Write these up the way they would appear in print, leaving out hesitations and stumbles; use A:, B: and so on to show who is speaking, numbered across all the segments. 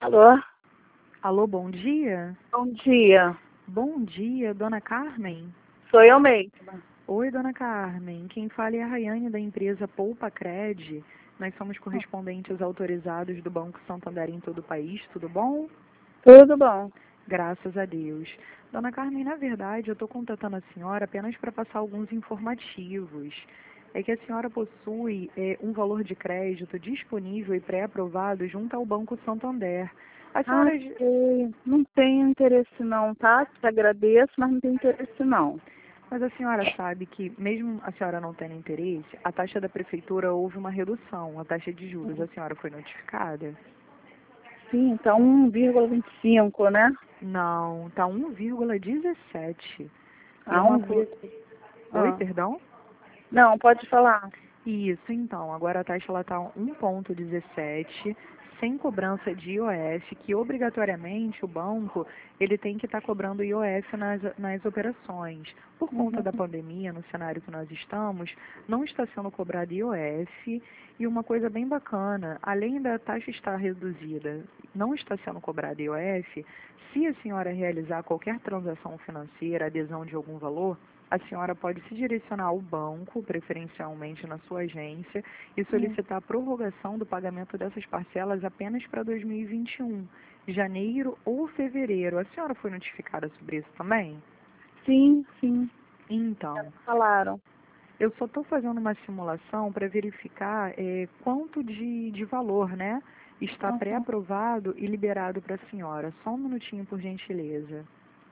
A: Alô?
B: Alô, bom dia?
A: Bom dia.
B: Bom dia, dona Carmen?
A: Sou eu mesma.
B: Oi, dona Carmen. Quem fala é a Rayane da empresa Poupa Cred. Nós somos correspondentes autorizados do Banco Santander em todo o país, tudo bom?
A: Tudo bom?
B: Graças a Deus. Dona Carmen, na verdade, eu estou contatando a senhora apenas para passar alguns informativos. É que a senhora possui um valor de crédito disponível e pré-aprovado junto ao Banco Santander. A
A: Ah,
B: senhora
A: sei. Não tenho interesse não, tá? Te agradeço, mas não tenho interesse não.
B: Mas a senhora sabe que, mesmo a senhora não tendo interesse, a taxa da prefeitura houve uma redução, a taxa de juros. A senhora foi notificada?
A: Sim, então 1,25, né?
B: Não, tá 1,17. E
A: Ah,
B: uma
A: 1,
B: co... Oi,
A: ah.
B: perdão?
A: Não, pode falar.
B: Isso, então. Agora a taxa ela tá 1,17, sem cobrança de IOF, que obrigatoriamente o banco ele tem que estar cobrando IOF nas operações. Por conta da
A: Uhum.
B: pandemia, no cenário que nós estamos, não está sendo cobrado IOF. E uma coisa bem bacana, além da taxa estar reduzida, não está sendo cobrado IOF, se a senhora realizar qualquer transação financeira, adesão de algum valor, a senhora pode se direcionar ao banco, preferencialmente na sua agência, e solicitar a prorrogação do pagamento dessas parcelas apenas para 2021, janeiro ou fevereiro. A senhora foi notificada sobre isso também?
A: Sim, sim.
B: Então,
A: Falaram.
B: eu só estou fazendo uma simulação para verificar quanto de valor, né, está
A: Uhum.
B: pré-aprovado e liberado para a senhora. Só um minutinho, por gentileza.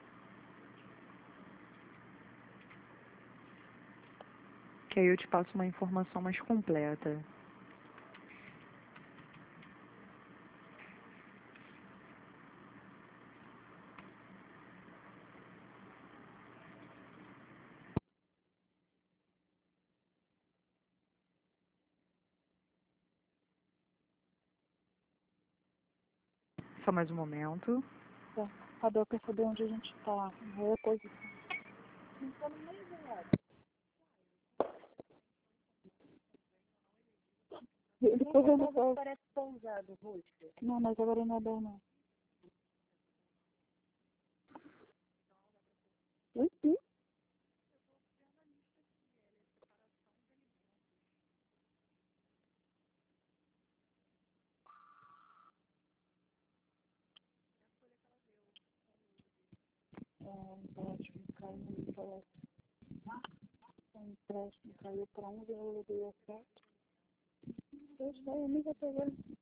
B: Que aí eu te passo uma informação mais completa. Só mais um momento.
A: Tá. Cadê? Eu quero saber onde a gente tá. Reposição. Depois eu não parece pousado, rosto. Não, mas agora não é bom não. Sim. Empréstimo caiu para 1,17. Eu nem vou pegar.